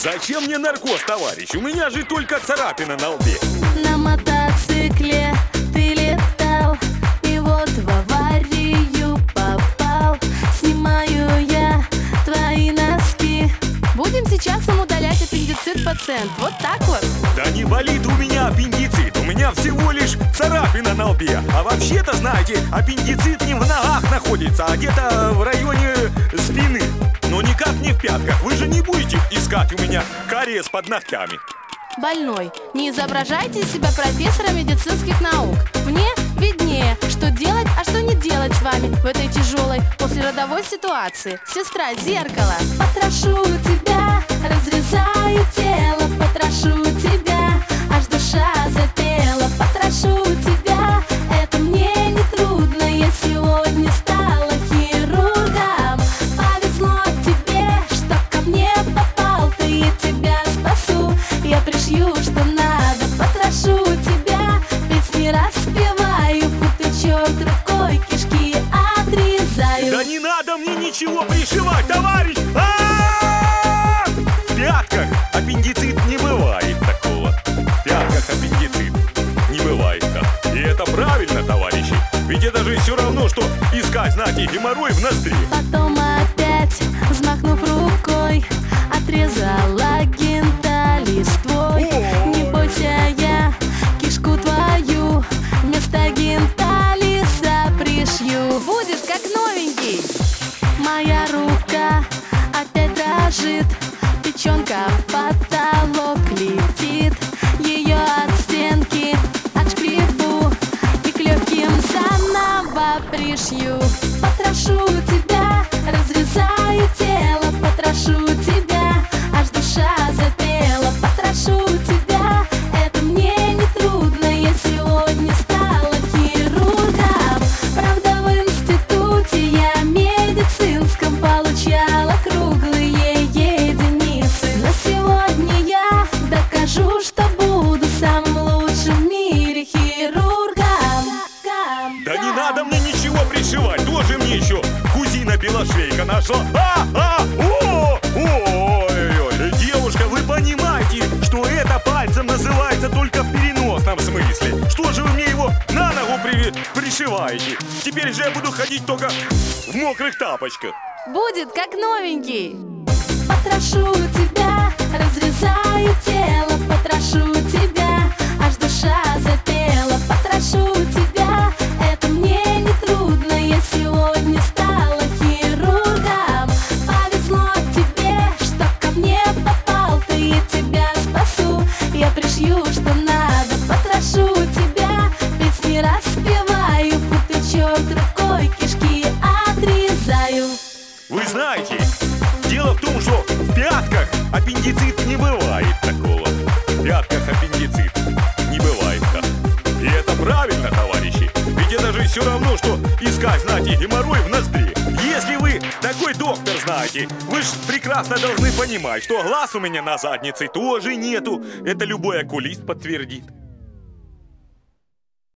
Зачем мне наркоз, товарищ? У меня же только царапина на лбе. На мотоцикле ты летал, и вот в аварию попал. Снимаю я твои носки. Будем сейчас вам удалять аппендицит, пациент. Вот так вот. Да не болит у меня аппендицит, у меня всего лишь царапина на лбе. А вообще-то, знаете, аппендицит не в ногах находится, а где-то в районе спины. Но никак не в пятках. Вы же не будете искать у меня кариес под ногтями. Больной, не изображайте из себя профессора медицинских наук. Мне виднее, что делать, а что не делать с вами в этой тяжелой послеродовой ситуации. Сестра, зеркало. Потрошу тебя, разрезаю тело, потрошу тебя, аж душа запела. Потрошу тебя, это мне не трудно, я сегодня стала хирургом. Повезло тебе, что ко мне попал ты, я тебя спасу. Я пришью, что надо, потрошу тебя, ведь не распеваю, футычок рукой кишки отрезаю. Да не надо мне ничего пришивать, товарищ! В пятках аппендицит не бывает такого. В пятках аппендицит не бывает так. И это правильно, товарищи. Ведь это же все равно, что искать, знаете, геморрой в ноздре. Потом опять, взмахнув рукой, отрезала гентализ твой. Не бойся, я кишку твою вместо гентализа пришью. Будет как новенький. Моя рука опять дрожит, печенка в потолок летит. Ее от стенки отшкребу и к легким заново пришью. Потрошу тебя, разрезаю тело, потрошу тебя, аж душа запела. Потрошу тебя, это мне не трудно, я сегодня стала хирургом. Правда, в институте я медицинском получала круглые единицы. Но сегодня я докажу, что буду самым лучшим в мире хирургом. Да не надо мне ничего пришивать. Тоже мне еще кузина Белошвейка нашла. Ой-ой-ой. Девушка, вы понимаете, что это пальцем называется только в переносном смысле? Что же вы мне его на ногу пришиваете? Теперь же я буду ходить только в мокрых тапочках. Будет как новенький. Потрошу тебя, разрезаю тело, потрошу тебя, аж душа запела. Потрошу тебя, это мне не трудно, я сегодня стала хирургом. Повезло тебе, что ко мне попал ты, я тебя спасу. Я пришью, что надо, потрошу тебя, ведь не распеваю, футычок рукой кишки отрезаю. Вы знаете, дело в том, что в пятках аппендицит не бывает такого. В пятках аппендицит не бывает так. И это правильно, товарищи. Ведь это же все равно, что искать, знаете, геморрой в ноздре. Если вы такой доктор, знаете, вы же прекрасно должны понимать, что глаз у меня на заднице тоже нету. Это любой окулист подтвердит.